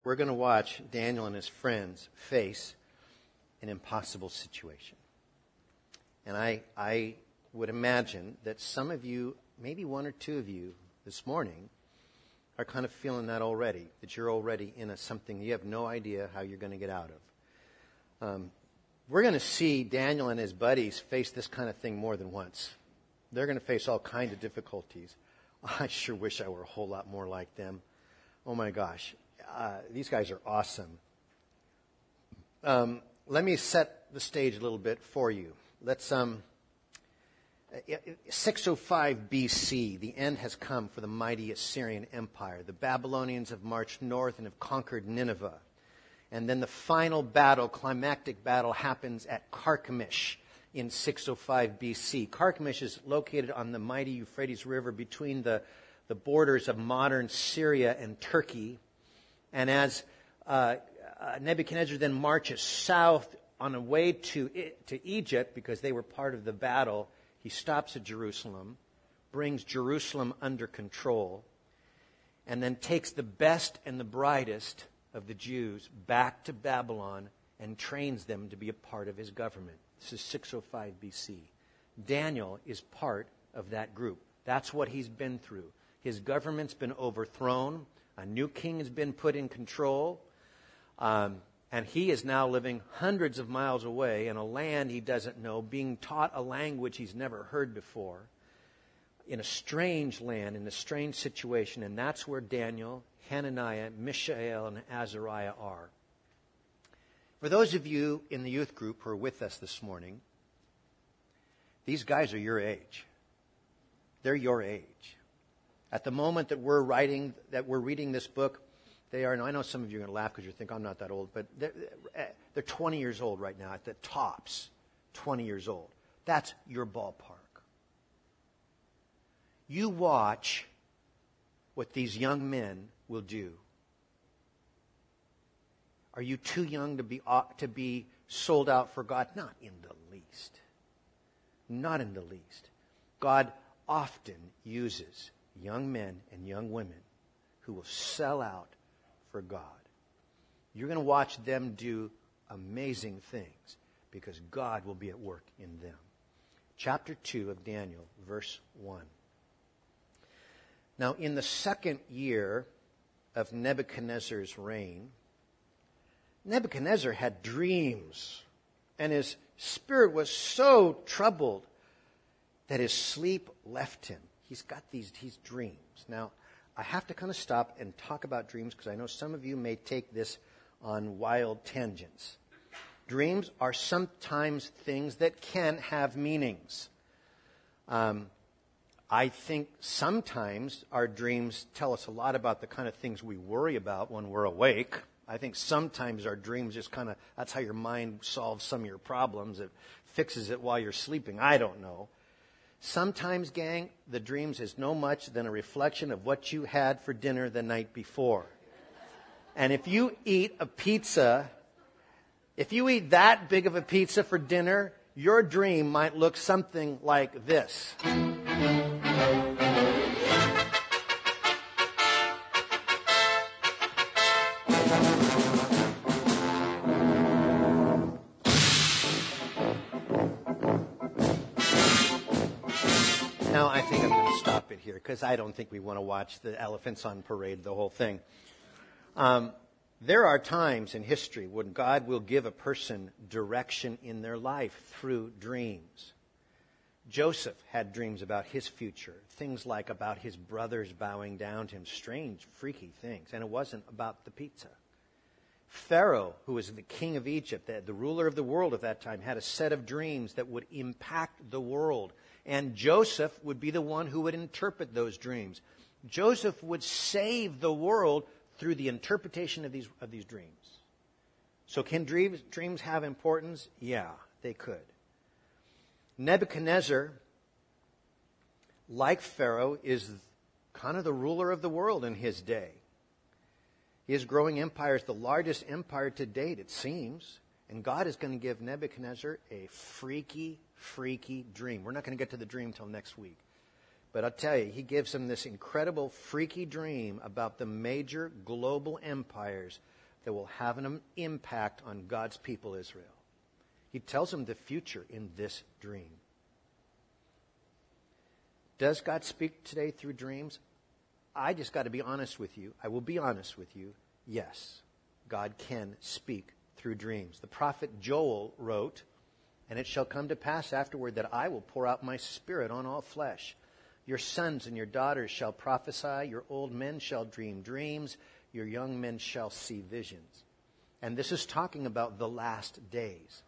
We're going to watch Daniel and his friends face an impossible situation. And I would imagine that some of you, maybe one or two of you this morning, are kind of feeling that already, that you're already in something you have no idea how you're going to get out of. We're going to see Daniel and his buddies face this kind of thing more than once. They're going to face all kinds of difficulties. I sure wish I were a whole lot more like them. Oh my gosh. These guys are awesome. Let me set the stage a little bit for you. Let's 605 BC, the end has come for the mighty Assyrian Empire. The Babylonians have marched north and have conquered Nineveh. And then the final battle, climactic battle, happens at Carchemish in 605 BC. Carchemish is located on the mighty Euphrates River between the borders of modern Syria and Turkey. And as Nebuchadnezzar then marches south on the way to Egypt, because they were part of the battle, he stops at Jerusalem, brings Jerusalem under control, and then takes the best and the brightest of the Jews back to Babylon and trains them to be a part of his government. This is 605 BC. Daniel is part of that group. That's what he's been through. His government's been overthrown. A new king has been put in control. And he is now living hundreds of miles away in a land he doesn't know, being taught a language he's never heard before, in a strange land, in a strange situation. And that's where Daniel, Hananiah, Mishael, and Azariah are. For those of you in the youth group who are with us this morning, these guys are your age. They're your age. At the moment that we're reading this book, they are, and I know some of you are going to laugh because you think I'm not that old, but they're 20 years old right now, at the tops, 20 years old. That's your ballpark. You watch what these young men will do. Are you too young to be sold out for God? Not in the least. Not in the least. God often uses young men and young women who will sell out for God. You're going to watch them do amazing things because God will be at work in them. Chapter 2 of Daniel, verse 1. Now, in the second year of Nebuchadnezzar's reign, Nebuchadnezzar had dreams, and his spirit was so troubled that his sleep left him. He's got these dreams. Now, I have to kind of stop and talk about dreams because I know some of you may take this on wild tangents. Dreams are sometimes things that can have meanings. I think sometimes our dreams tell us a lot about the kind of things we worry about when we're awake. I think sometimes our dreams just kind of, that's how your mind solves some of your problems. It fixes it while you're sleeping. I don't know. Sometimes, gang, the dreams is no much than a reflection of what you had for dinner the night before. And if you eat that big of a pizza for dinner, your dream might look something like this. Now, I think I'm going to stop it here because I don't think we want to watch the elephants on parade, the whole thing. There are times in history when God will give a person direction in their life through dreams. Joseph had dreams about his future, things like about his brothers bowing down to him, strange, freaky things, and it wasn't about the pizza. Pharaoh, who was the king of Egypt, the ruler of the world at that time, had a set of dreams that would impact the world. And Joseph would be the one who would interpret those dreams. Joseph would save the world through the interpretation of these dreams. So can dreams have importance? Yeah, they could. Nebuchadnezzar, like Pharaoh, is kind of the ruler of the world in his day. His growing empire is the largest empire to date, it seems. And God is going to give Nebuchadnezzar a freaky dream. We're not going to get to the dream until next week. But I'll tell you, he gives him this incredible, freaky dream about the major global empires that will have an impact on God's people, Israel. He tells them the future in this dream. Does God speak today through dreams? I just got to be honest with you. I will be honest with you. Yes, God can speak through dreams. The prophet Joel wrote, "And it shall come to pass afterward that I will pour out my spirit on all flesh. Your sons and your daughters shall prophesy. Your old men shall dream dreams. Your young men shall see visions." And this is talking about the last days.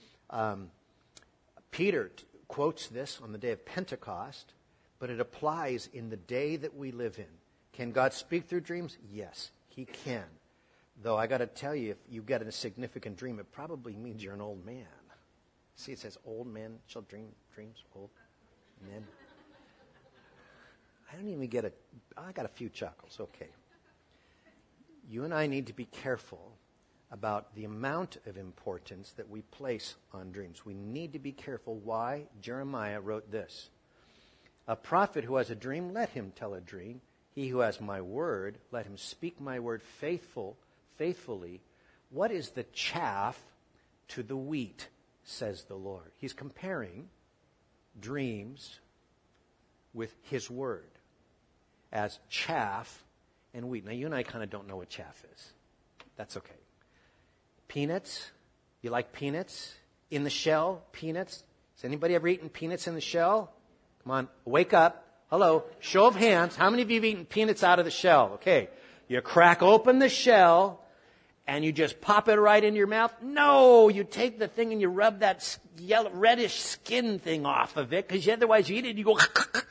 Peter quotes this on the day of Pentecost, but it applies in the day that we live in. Can God speak through dreams? Yes, he can. Though I got to tell you, if you get a significant dream, it probably means you're an old man. See, it says old men shall dream dreams, old men. I don't even get I got a few chuckles, okay. You and I need to be careful about the amount of importance that we place on dreams. We need to be careful. Why? Jeremiah wrote this: "A prophet who has a dream, let him tell a dream. He who has my word, let him speak my word faithfully. What is the chaff to the wheat, says the Lord?" He's comparing dreams with his word as chaff and wheat. Now, you and I kind of don't know what chaff is. That's okay. Peanuts. You like peanuts? In the shell, peanuts. Has anybody ever eaten peanuts in the shell? Come on, wake up. Hello. Show of hands. How many of you have eaten peanuts out of the shell? Okay. You crack open the shell and you just pop it right into your mouth? No, you take the thing and you rub that yellow, reddish skin thing off of it, because otherwise you eat it and you go...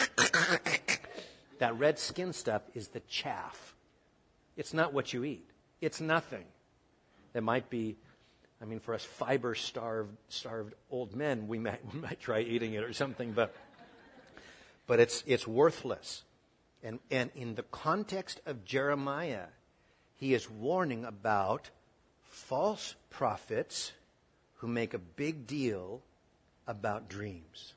That red skin stuff is the chaff. It's not what you eat. It's nothing. There might be, for us fiber-starved old men, we might try eating it or something, but it's worthless. And in the context of Jeremiah, he is warning about false prophets who make a big deal about dreams.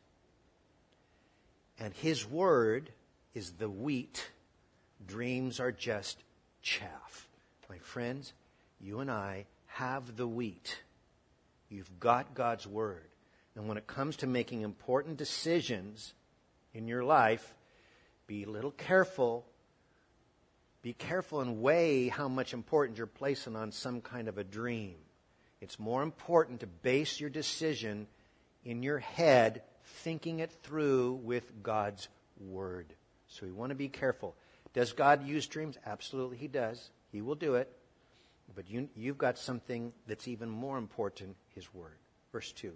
And his word is the wheat. Dreams are just chaff. My friends, you and I have the wheat. You've got God's word. And when it comes to making important decisions in your life, be a little careful. Be careful and weigh how much importance you're placing on some kind of a dream. It's more important to base your decision in your head, thinking it through with God's word. So we want to be careful. Does God use dreams? Absolutely, he does. He will do it. But you've got something that's even more important, his word. Verse 2.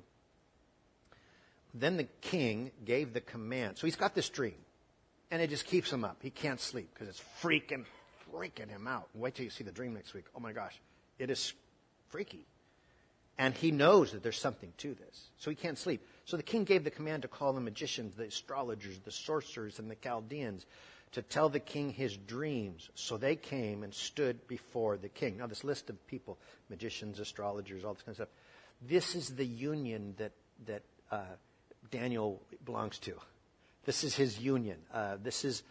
Then the king gave the command. So he's got this dream, and it just keeps him up. He can't sleep because it's freaking him out. Wait till you see the dream next week. Oh my gosh, it is freaky. And he knows that there's something to this, so he can't sleep. So the king gave the command to call the magicians, the astrologers, the sorcerers, and the Chaldeans to tell the king his dreams. So they came and stood before the king. Now, this list of people, magicians, astrologers, all this kind of stuff, this is the union that Daniel belongs to. This is his union. This is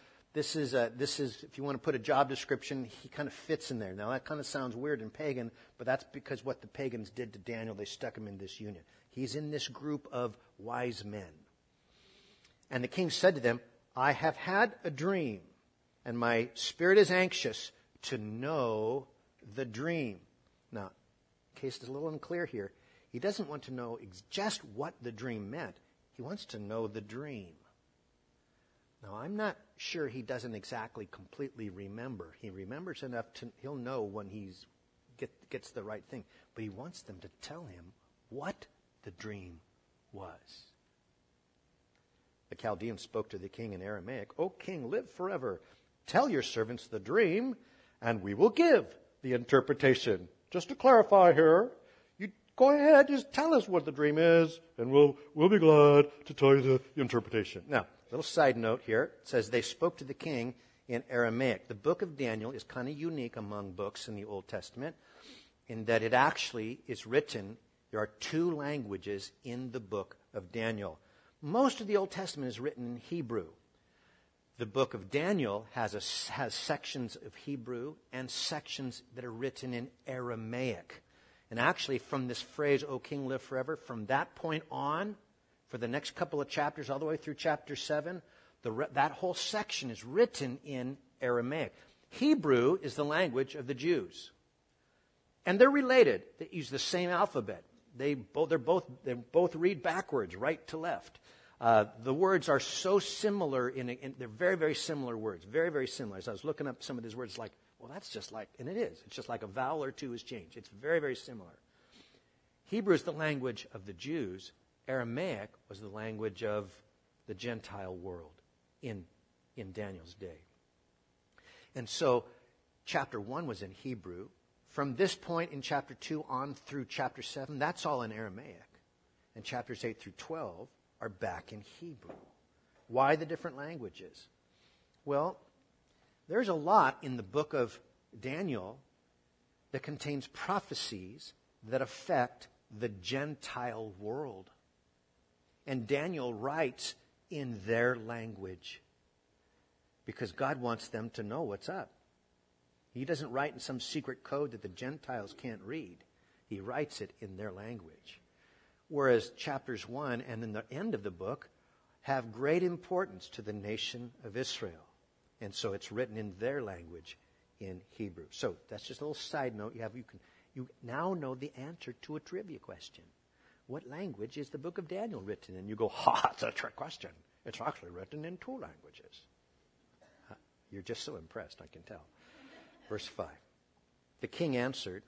if you want to put a job description, he kind of fits in there. Now, that kind of sounds weird and pagan, but that's because what the pagans did to Daniel, they stuck him in this union. He's in this group of wise men. And the king said to them, "I have had a dream, and my spirit is anxious to know the dream." Now, in case it's a little unclear here, he doesn't want to know just what the dream meant. He wants to know the dream. Now, I'm not sure he doesn't exactly completely remember. He remembers enough he'll know when he gets the right thing. But he wants them to tell him what the dream was. The Chaldeans spoke to the king in Aramaic. "O king, live forever. Tell your servants the dream, and we will give the interpretation." Just to clarify here, you go ahead, just tell us what the dream is, and we'll be glad to tell you the interpretation. Now, little side note here. It says they spoke to the king in Aramaic. The book of Daniel is kind of unique among books in the Old Testament in that it actually is written, there are two languages in the book of Daniel. Most of the Old Testament is written in Hebrew. The book of Daniel has sections of Hebrew and sections that are written in Aramaic. And actually, from this phrase, O King, live forever, from that point on, for the next couple of chapters, all the way through chapter 7, that whole section is written in Aramaic. Hebrew is the language of the Jews. And they're related. They use the same alphabet. They both read backwards, right to left. The words are so similar, they're very, very similar words. Very, very similar. As I was looking up some of these words, like, well, that's just like, and it is. It's just like a vowel or two is changed. It's very, very similar. Hebrew is the language of the Jews. Aramaic was the language of the Gentile world in Daniel's day. And so chapter 1 was in Hebrew. From this point in chapter 2 on through chapter 7, that's all in Aramaic. And chapters 8 through 12 are back in Hebrew. Why the different languages? Well, there's a lot in the book of Daniel that contains prophecies that affect the Gentile world. And Daniel writes in their language because God wants them to know what's up. He doesn't write in some secret code that the Gentiles can't read. He writes it in their language. Whereas chapters 1 and then the end of the book have great importance to the nation of Israel. And so it's written in their language in Hebrew. So that's just a little side note. You now know the answer to a trivia question. What language is the book of Daniel written in? You go, it's a trick question. It's actually written in 2 languages. You're just so impressed, I can tell. Verse 5. The king answered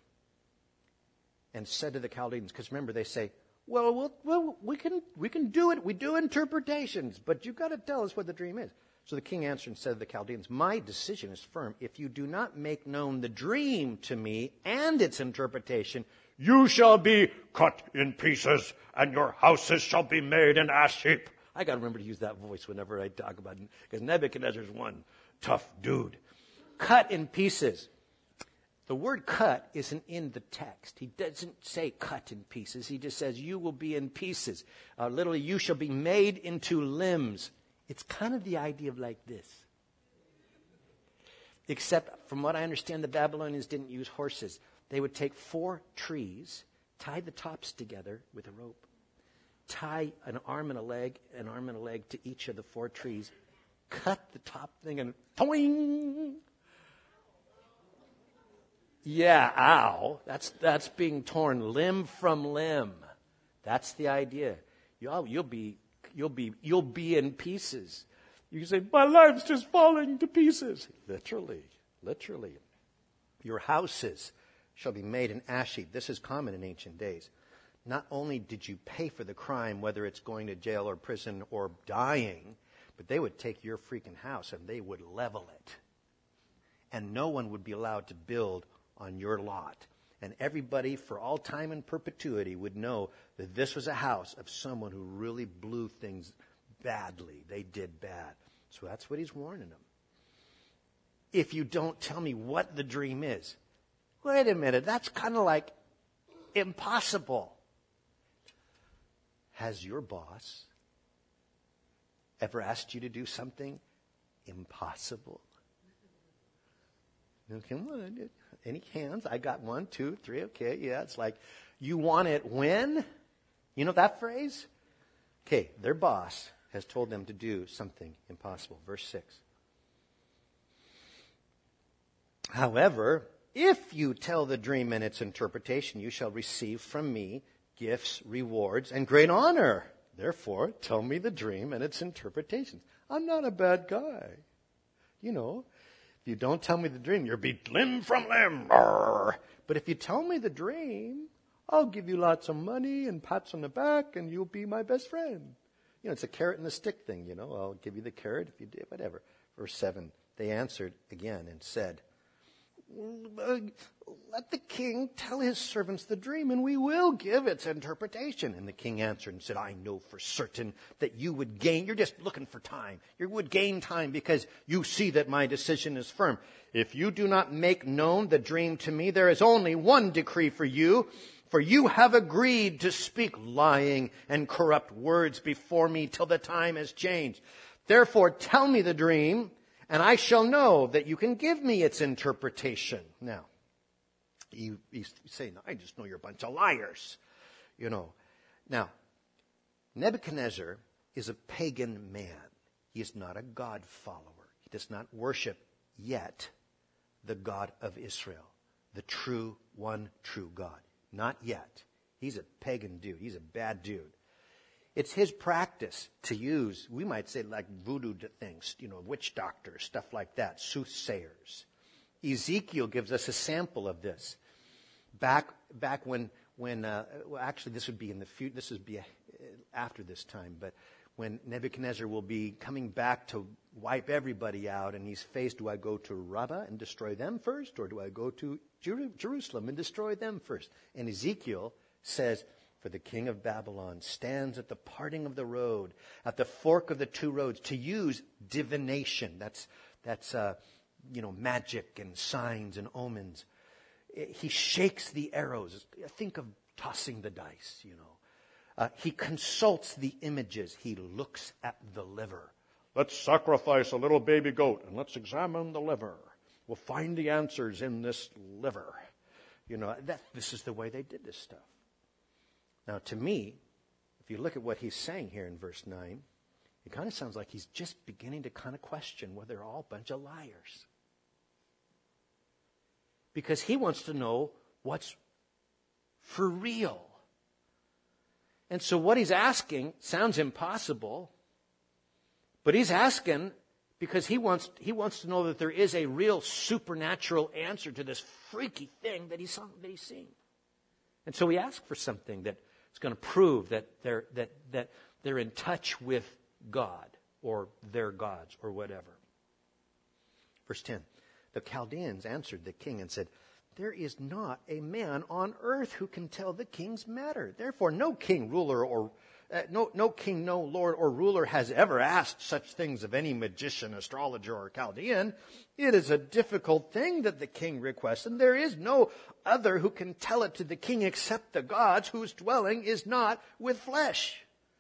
and said to the Chaldeans, because remember they say, well, we can do it. We do interpretations, but you've got to tell us what the dream is. So the king answered and said to the Chaldeans, my decision is firm. If you do not make known the dream to me and its interpretation, you shall be cut in pieces, and your houses shall be made an ash heap. I got to remember to use that voice whenever I talk about it, because Nebuchadnezzar's one tough dude. Cut in pieces. The word cut isn't in the text. He doesn't say cut in pieces. He just says you will be in pieces. Literally, you shall be made into limbs. It's kind of the idea of like this. Except, from what I understand, the Babylonians didn't use horses. They would take 4 trees, tie the tops together with a rope, tie an arm and a leg to each of the 4 trees, cut the top thing, and toing! Yeah, ow. That's being torn limb from limb. That's the idea. You'll be in pieces. You can say, my life's just falling to pieces. Literally. Your houses shall be made an ash heap. This is common in ancient days. Not only did you pay for the crime, whether it's going to jail or prison or dying, but they would take your freaking house and they would level it. And no one would be allowed to build on your lot. And everybody for all time and perpetuity would know that this was a house of someone who really blew things badly. They did bad. So that's what he's warning them. If you don't tell me what the dream is, wait a minute, that's kind of like impossible. Has your boss ever asked you to do something impossible? Come on. Any hands? I got 1, 2, 3. Okay, yeah. It's like, you want it when? You know that phrase? Okay, their boss has told them to do something impossible. Verse 6. However, if you tell the dream and its interpretation, you shall receive from me gifts, rewards, and great honor. Therefore, tell me the dream and its interpretation. I'm not a bad guy. You know, if you don't tell me the dream, you'll be limb from limb. But if you tell me the dream, I'll give you lots of money and pats on the back, and you'll be my best friend. You know, it's a carrot and the stick thing, you know. I'll give you the carrot if you do, whatever. Verse 7, they answered again and said, let the king tell his servants the dream, and we will give its interpretation. And the king answered and said, I know for certain that you would gain. You're just looking for time. You would gain time because you see that my decision is firm. If you do not make known the dream to me, there is only one decree for you. For you have agreed to speak lying and corrupt words before me till the time has changed. Therefore, tell me the dream, and I shall know that you can give me its interpretation. Now, you say, no, I just know you're a bunch of liars. Now, Nebuchadnezzar is a pagan man. He is not a God follower. He does not worship yet the God of Israel, the one true God. Not yet. He's a pagan dude. He's a bad dude. It's his practice to use, we might say, like voodoo things, witch doctors, stuff like that, soothsayers. Ezekiel gives us a sample of this. Back when actually this would be after this time, but when Nebuchadnezzar will be coming back to wipe everybody out, and he's faced, do I go to Rabbah and destroy them first, or do I go to Jerusalem and destroy them first? And Ezekiel says, for the king of Babylon stands at the parting of the road, at the fork of the two roads, to use divination. That's magic and signs and omens. He shakes the arrows. Think of tossing the dice, He consults the images. He looks at the liver. Let's sacrifice a little baby goat and let's examine the liver. We'll find the answers in this liver. This is the way they did this stuff. Now, to me, if you look at what he's saying here in verse 9, it kind of sounds like he's just beginning to kind of question whether they're all a bunch of liars. Because he wants to know what's for real. And so what he's asking sounds impossible, but he's asking because he wants to know that there is a real supernatural answer to this freaky thing that he's seeing. And so he asks for something that is going to prove that they're in touch with God or their gods or whatever. Verse 10, the Chaldeans answered the king and said, there is not a man on earth who can tell the king's matter. Therefore, no king, no king, no lord or ruler has ever asked such things of any magician, astrologer, or Chaldean. It is a difficult thing that the king requests, and there is no other who can tell it to the king except the gods whose dwelling is not with flesh.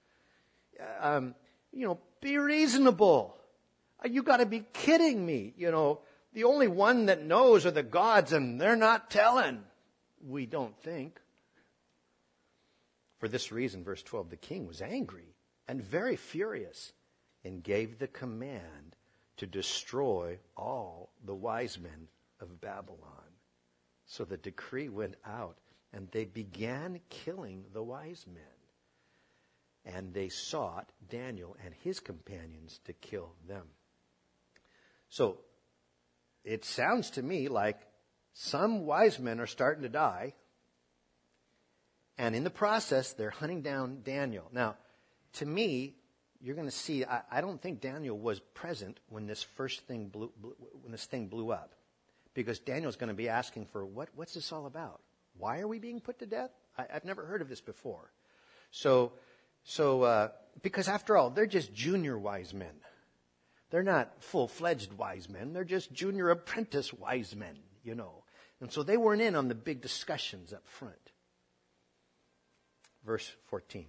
Be reasonable. You got to be kidding me. The only one that knows are the gods, and they're not telling. We don't think. For this reason, verse 12, the king was angry and very furious and gave the command to destroy all the wise men of Babylon. So the decree went out, and they began killing the wise men. And they sought Daniel and his companions to kill them. So it sounds to me like some wise men are starting to die. And in the process, they're hunting down Daniel. Now, to me, you're going to see, I don't think Daniel was present when this thing blew up. Because Daniel's going to be asking for, what's this all about? Why are we being put to death? I've never heard of this before. So, because after all, they're just junior wise men. They're not full-fledged wise men. They're just junior apprentice wise men, And so they weren't in on the big discussions up front. Verse 14.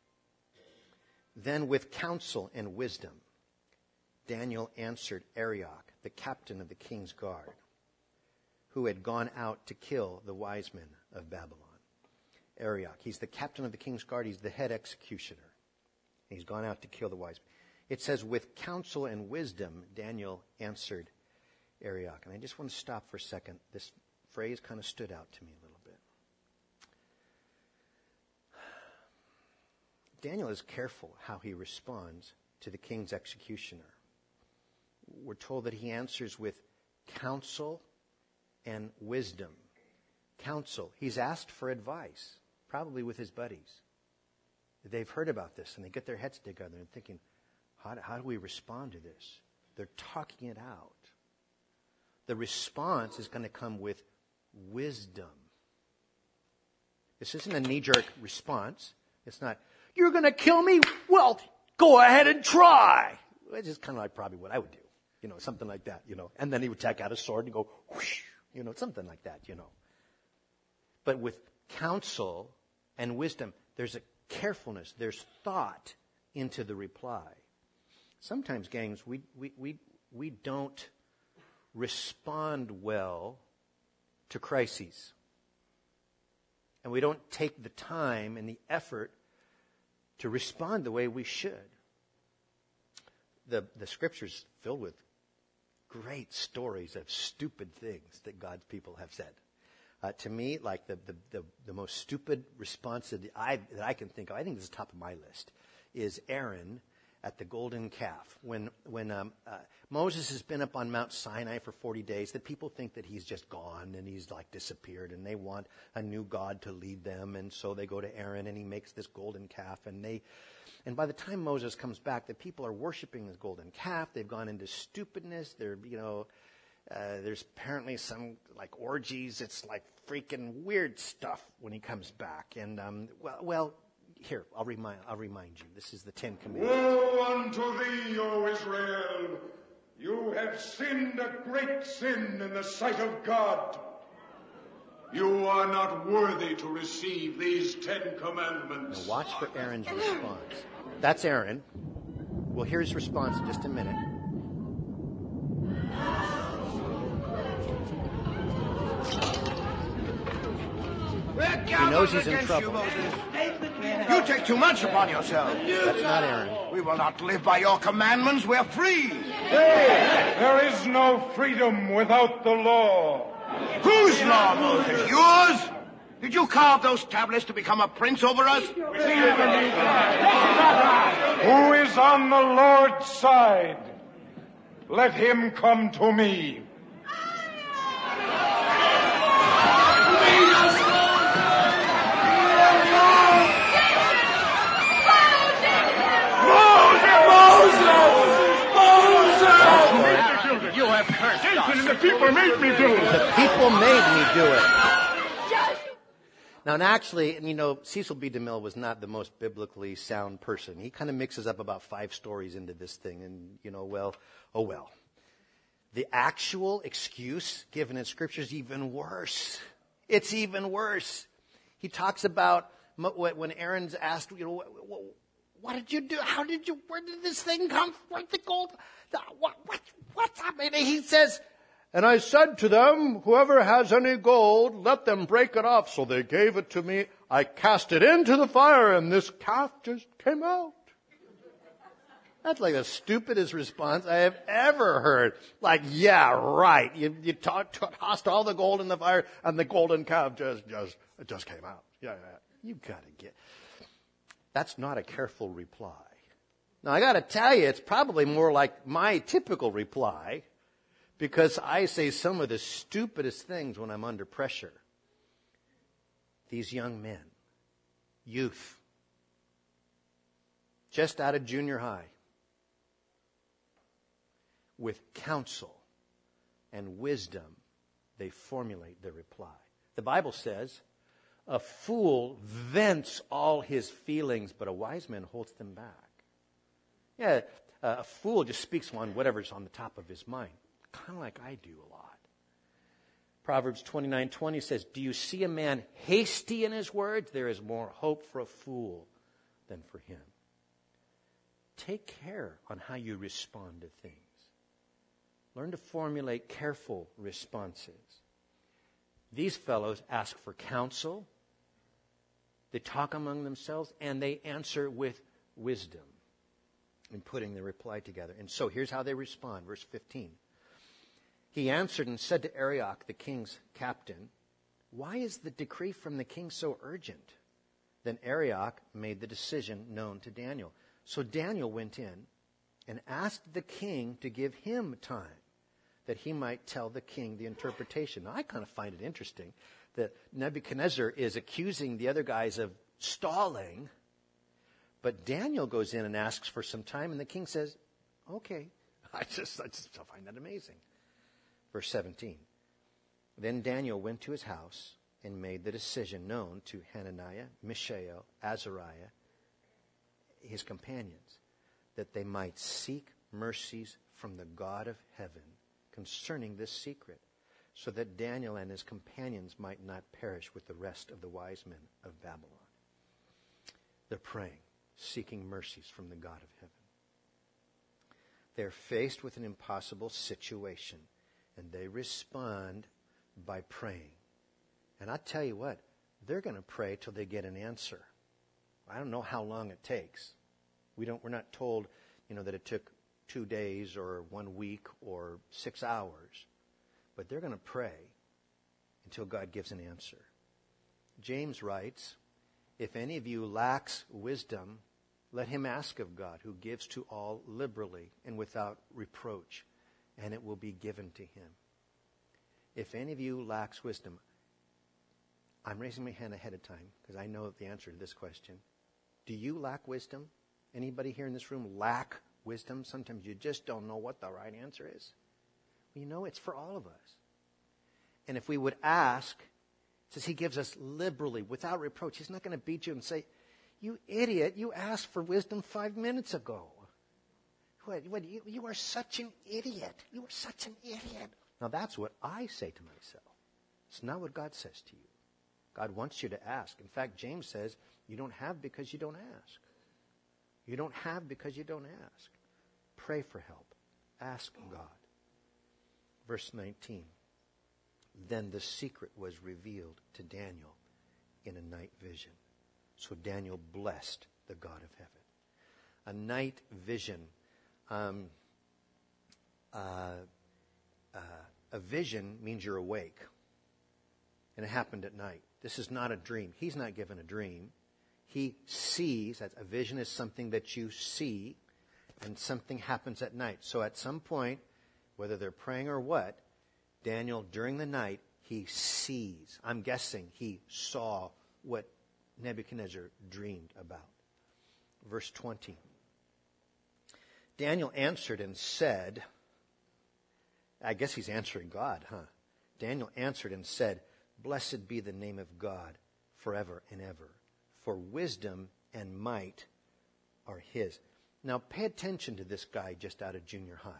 Then with counsel and wisdom, Daniel answered Arioch, the captain of the king's guard, who had gone out to kill the wise men of Babylon. Arioch, he's the captain of the king's guard. He's the head executioner. He's gone out to kill the wise men. It says, with counsel and wisdom, Daniel answered Arioch. And I just want to stop for a second. This phrase kind of stood out to me a little bit. Daniel is careful how he responds to the king's executioner. We're told that he answers with counsel and wisdom. Counsel. He's asked for advice, probably with his buddies. They've heard about this, and they get their heads together and thinking, how do we respond to this? They're talking it out. The response is going to come with wisdom. This isn't a knee-jerk response. It's not, you're going to kill me? Well, go ahead and try. It's just kind of like probably what I would do. Something like that, And then he would take out a sword and go, whoosh, something like that, But with counsel and wisdom, there's a carefulness, there's thought into the reply. Sometimes, gangs, we don't respond well to crises. And we don't take the time and the effort to respond the way we should. The Scripture's filled with great stories of stupid things that God's people have said. To me, like the most stupid response that I can think of, I think this is top of my list, is Aaron at the golden calf. When Moses has been up on Mount Sinai for 40 days, the people think that he's just gone and he's like disappeared, and they want a new God to lead them, and so they go to Aaron and he makes this golden calf, and by the time Moses comes back, the people are worshiping this golden calf. They've gone into stupidness. There's apparently some like orgies. It's like freaking weird stuff when he comes back. And here, I'll remind you. This is the Ten Commandments. Woe unto thee, O Israel! You have sinned a great sin in the sight of God. You are not worthy to receive these 10 commandments. Now watch for Aaron's response. That's Aaron. We'll hear his response in just a minute. He knows he's in trouble. You take too much upon yourself. That's not Aaron. We will not live by your commandments. We're free. Hey, there is no freedom without the law. Whose law, Moses? Yours? Did you carve those tablets to become a prince over us? Who is on the Lord's side? Let him come to me. You have cursed us. And the people made me do it. The people made me do it. Now, and actually, Cecil B. DeMille was not the most biblically sound person. He kind of mixes up about 5 stories into this thing, and, oh well. The actual excuse given in Scripture is even worse. It's even worse. He talks about when Aaron's asked, what did you do? Where did this thing come from? Where'd the gold? What's happening? He says, and I said to them, whoever has any gold, let them break it off. So they gave it to me. I cast it into the fire, and this calf just came out. That's like the stupidest response I have ever heard. Like, yeah, right. You tossed all the gold in the fire, and the golden calf just came out. Yeah. You gotta get. That's not a careful reply. Now, I gotta tell you, it's probably more like my typical reply, because I say some of the stupidest things when I'm under pressure. These young men, youth, just out of junior high, with counsel and wisdom, they formulate their reply. The Bible says, a fool vents all his feelings, but a wise man holds them back. Yeah, a fool just speaks on whatever's on the top of his mind, kind of like I do a lot. Proverbs 29:20 says, do you see a man hasty in his words? There is more hope for a fool than for him. Take care on how you respond to things. Learn to formulate careful responses. These fellows ask for counsel, they talk among themselves, and they answer with wisdom in putting the reply together. And so here's how they respond. Verse 15. He answered and said to Arioch, the king's captain, why is the decree from the king so urgent? Then Arioch made the decision known to Daniel. So Daniel went in and asked the king to give him time that he might tell the king the interpretation. Now, I kind of find it interesting that Nebuchadnezzar is accusing the other guys of stalling, but Daniel goes in and asks for some time, and the king says, okay. I just find that amazing. Verse 17. Then Daniel went to his house and made the decision known to Hananiah, Mishael, Azariah, his companions, that they might seek mercies from the God of heaven concerning this secret, so that Daniel and his companions might not perish with the rest of the wise men of Babylon. They're praying, seeking mercies from the God of heaven. They're faced with an impossible situation, and they respond by praying. And I tell you what, they're going to pray till they get an answer. I don't know how long it takes. We're not told, that it took 2 days or 1 week or 6 hours. But they're going to pray until God gives an answer. James writes, if any of you lacks wisdom, let him ask of God, who gives to all liberally and without reproach, and it will be given to him. If any of you lacks wisdom, I'm raising my hand ahead of time because I know the answer to this question. Do you lack wisdom? Anybody here in this room lack wisdom? Sometimes you just don't know what the right answer is. Well, it's for all of us. And if we would ask, it says he gives us liberally, without reproach. He's not going to beat you and say, you idiot, you asked for wisdom 5 minutes ago. You are such an idiot. You are such an idiot. Now that's what I say to myself. It's not what God says to you. God wants you to ask. In fact, James says, you don't have because you don't ask. You don't have because you don't ask. Pray for help. Ask God. Verse 19. Then the secret was revealed to Daniel in a night vision. So Daniel blessed the God of heaven. A night vision. A vision means you're awake. And it happened at night. This is not a dream. He's not given a dream. He sees. A vision is something that you see, and something happens at night. So at some point, whether they're praying or what, Daniel, during the night, he sees. I'm guessing he saw what Nebuchadnezzar dreamed about. Verse 20. Daniel answered and said, I guess he's answering God, huh? Daniel answered and said, blessed be the name of God forever and ever, for wisdom and might are his. Now pay attention to this guy just out of junior high.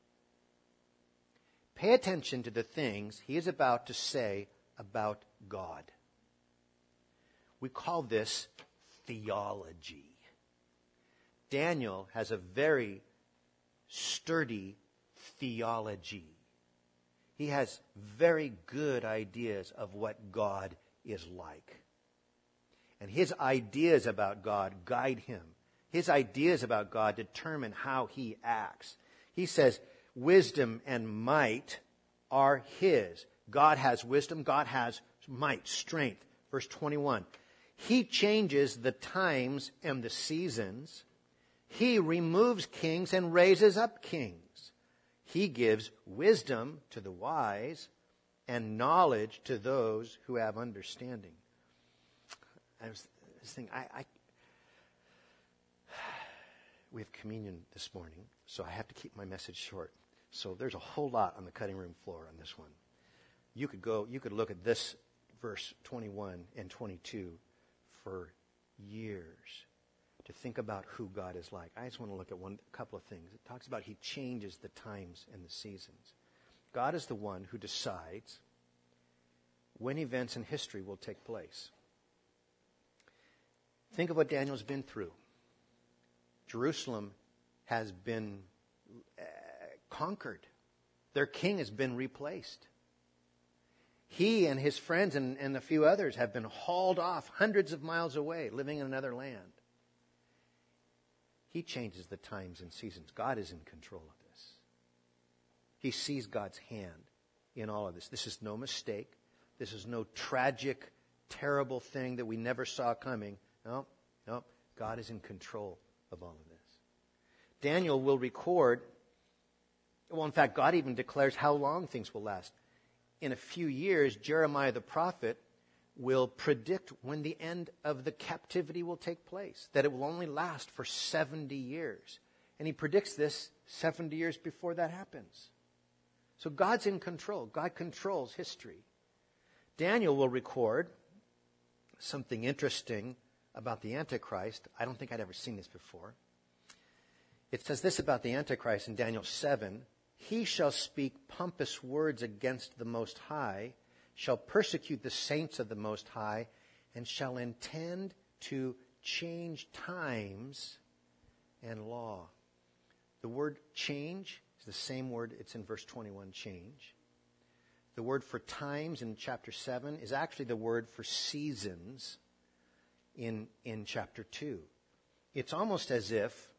Pay attention to the things he is about to say about God. We call this theology. Daniel has a very sturdy theology. He has very good ideas of what God is like. And his ideas about God guide him. His ideas about God determine how he acts. He says, wisdom and might are his. God has wisdom. God has might, strength. Verse 21. He changes the times and the seasons. He removes kings and raises up kings. He gives wisdom to the wise and knowledge to those who have understanding. I was thinking, we have communion this morning, so I have to keep my message short. So there's a whole lot on the cutting room floor on this one. You could look at this verse 21 and 22 for years to think about who God is like. I just want to look at a couple of things. It talks about he changes the times and the seasons. God is the one who decides when events in history will take place. Think of what Daniel's been through. Jerusalem has been conquered. Their king has been replaced. He and his friends and a few others have been hauled off hundreds of miles away, living in another land. He changes the times and seasons. God is in control of this. He sees God's hand in all of this. This is no mistake. This is no tragic, terrible thing that we never saw coming. No. God is in control of all of this. Daniel will record, in fact, God even declares how long things will last. In a few years, Jeremiah the prophet will predict when the end of the captivity will take place, that it will only last for 70 years. And he predicts this 70 years before that happens. So God's in control. God controls history. Daniel will record something interesting about the Antichrist. I don't think I'd ever seen this before. It says this about the Antichrist in Daniel 7. He shall speak pompous words against the Most High, shall persecute the saints of the Most High, and shall intend to change times and law. The word change is the same word, it's in verse 21, change. The word for times in chapter 7 is actually the word for seasons in chapter 2. It's almost as if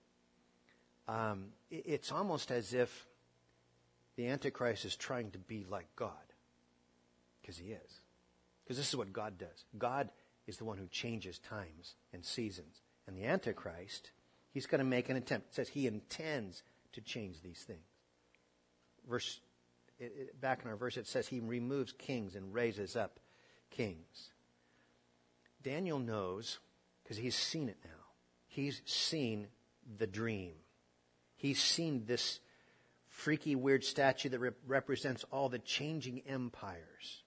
the Antichrist is trying to be like God. Because he is. Because this is what God does. God is the one who changes times and seasons. And the Antichrist, he's going to make an attempt. It says he intends to change these things. Back in our verse, it says he removes kings and raises up kings. Daniel knows, because he's seen it now. He's seen the dream. He's seen this freaky, weird statue that represents all the changing empires.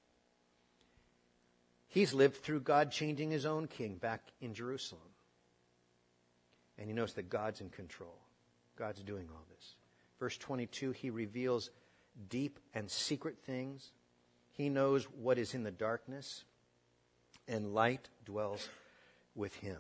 He's lived through God changing his own king back in Jerusalem. And he knows that God's in control. God's doing all this. Verse 22, he reveals deep and secret things. He knows what is in the darkness, and light dwells with him.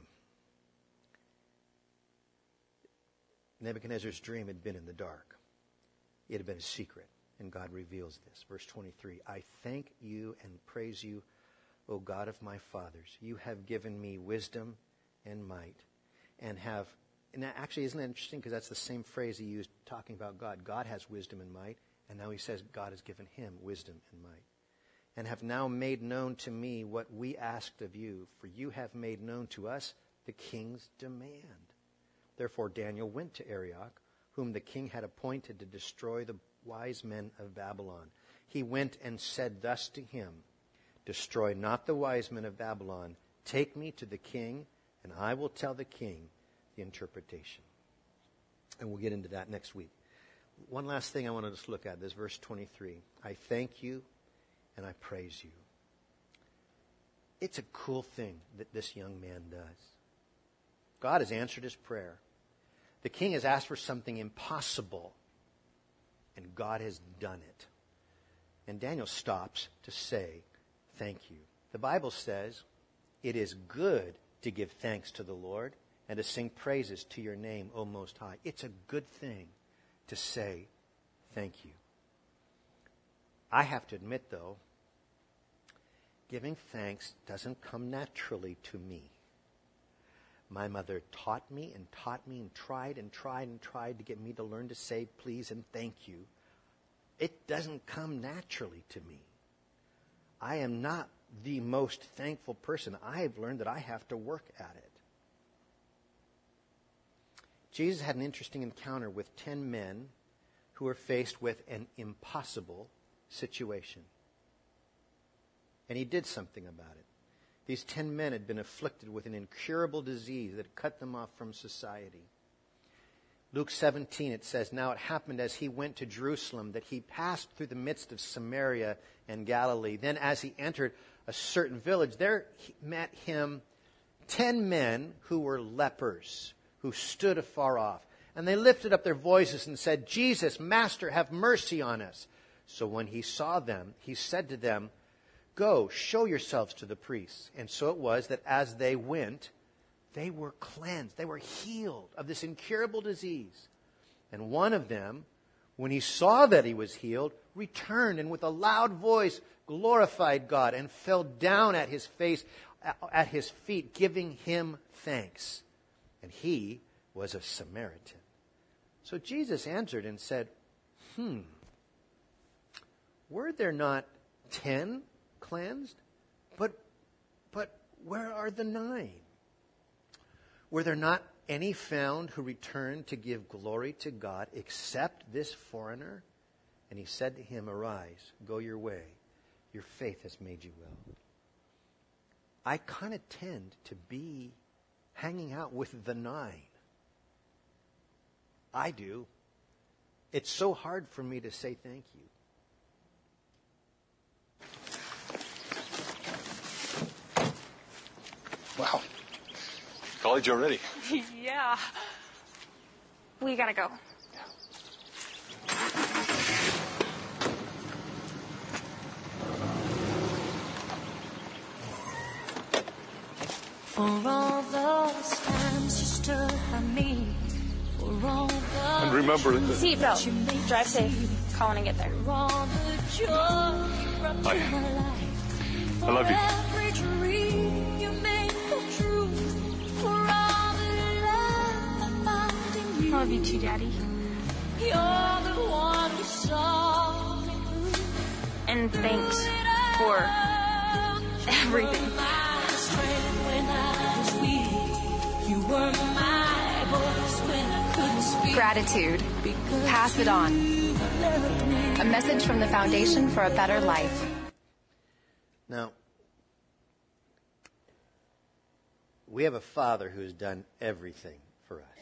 Nebuchadnezzar's dream had been in the dark. It had been a secret, and God reveals this. Verse 23, I thank you and praise you, O God of my fathers. You have given me wisdom and might, and actually, isn't that interesting? Because that's the same phrase he used talking about God. God has wisdom and might, and now he says God has given him wisdom and might. And have now made known to me what we asked of you, for you have made known to us the king's demand. Therefore Daniel went to Arioch, whom the king had appointed to destroy the wise men of Babylon. He went and said thus to him, destroy not the wise men of Babylon. Take me to the king, and I will tell the king the interpretation. And we'll get into that next week. One last thing I want to just look at, this verse 23. I thank you and I praise you. It's a cool thing that this young man does. God has answered his prayer. The king has asked for something impossible, and God has done it. And Daniel stops to say, thank you. The Bible says, it is good to give thanks to the Lord and to sing praises to your name, O Most High. It's a good thing to say thank you. I have to admit, though, giving thanks doesn't come naturally to me. My mother taught me and tried to get me to learn to say please and thank you. It doesn't come naturally to me. I am not the most thankful person. I have learned that I have to work at it. Jesus had an interesting encounter with 10 men who were faced with an impossible situation. And he did something about it. These 10 men had been afflicted with an incurable disease that cut them off from society. Luke 17, it says, now it happened as he went to Jerusalem that he passed through the midst of Samaria and Galilee. Then as he entered a certain village, there met him 10 men who were lepers, who stood afar off. And they lifted up their voices and said, Jesus, Master, have mercy on us. So when he saw them, he said to them, go, show yourselves to the priests. And so it was that as they went, they were cleansed. They were healed of this incurable disease. And one of them, when he saw that he was healed, returned and with a loud voice glorified God and fell down at his feet, giving him thanks. And he was a Samaritan. So Jesus answered and said, were there not 10 cleansed? But where are the 9? Were there not any found who returned to give glory to God except this foreigner? And he said to him, arise, go your way. Your faith has made you well. I kind of tend to be hanging out with the 9. I do. It's so hard for me to say thank you. Wow. College already? Yeah. We gotta go. For all those times you stood by me, And remember that Seatbelt. Drive safe. Call when I get there. I love you. I love you too, Daddy. And thanks for everything. Gratitude. Pass it on. A message from the Foundation for a Better Life. Now, we have a Father who has done everything for us.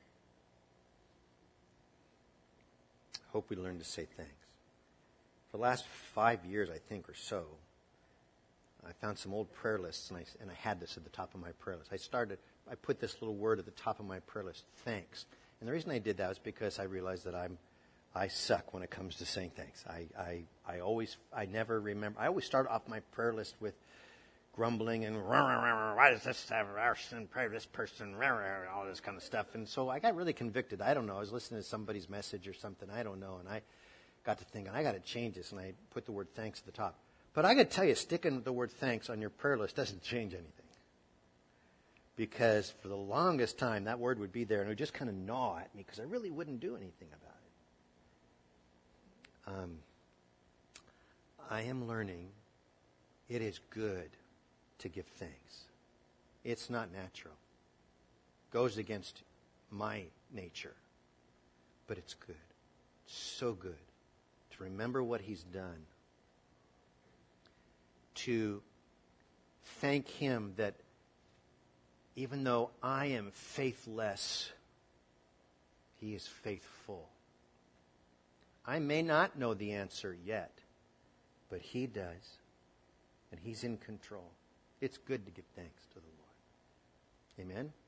Hope we learn to say thanks. For the last 5 years, I think, or so, I found some old prayer lists, and I had this at the top of my prayer list. I put this little word at the top of my prayer list, thanks. And the reason I did that was because I realized that I suck when it comes to saying thanks. I always start off my prayer list with grumbling and why does this have our sin, pray this person, all this kind of stuff. And so I got really convicted. I don't know. I was listening to somebody's message or something. I don't know. And I got to thinking, I got to change this. And I put the word thanks at the top. But I got to tell you, sticking the word thanks on your prayer list doesn't change anything. Because for the longest time, that word would be there and it would just kind of gnaw at me because I really wouldn't do anything about it. I am learning it is good to give thanks. It's not natural. Goes against my nature. But it's good. It's so good to remember what He's done. To thank Him that even though I am faithless, He is faithful. I may not know the answer yet, but He does. And He's in control. It's good to give thanks to the Lord. Amen?